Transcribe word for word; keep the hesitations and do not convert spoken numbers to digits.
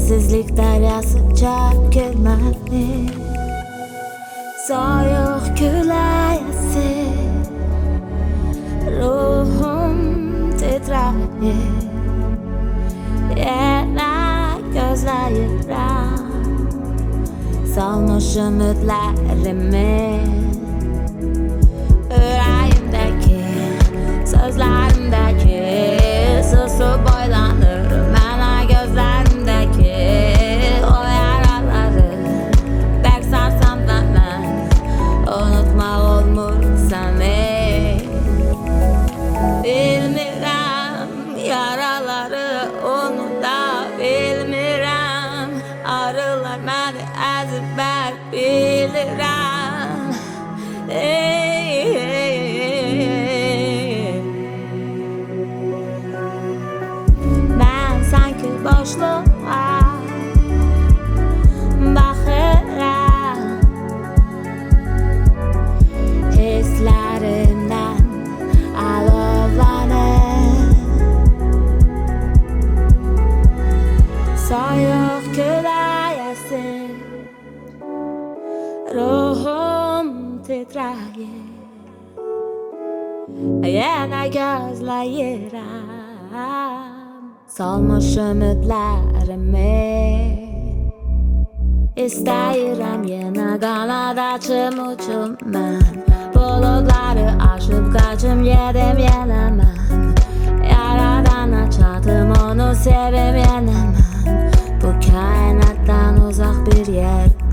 Sensizlik deryası çekilmeli. Soyuq küləsi ruhum titrəyir. Yenə gözləyirəm solmuş ümidlərimi. Ürəyimdəki, sözlərimdəki susub boylanır mənə gözlərimdəki o yaraları. Bəlkə sarsam da mən unutmaq olmur səni. Bilmirəm yaraları unuda bilmirəm. Arılar məni əzib bər bilirəm. Ey, ey, ey. Mən sanki boşluğa baxıram. Hislərimdən alovlanır. Soyuq küləsi ruhum titrəyir. Yenə gözləyirəm solmuş ümidlərimi. İstəyirəm yenə qanad açım uçum mən. Buludları aşıb qaçım yedim yenə mən. Yaradana çatım onu sevim yenə mən. Bu kainatdan uzaq bir yer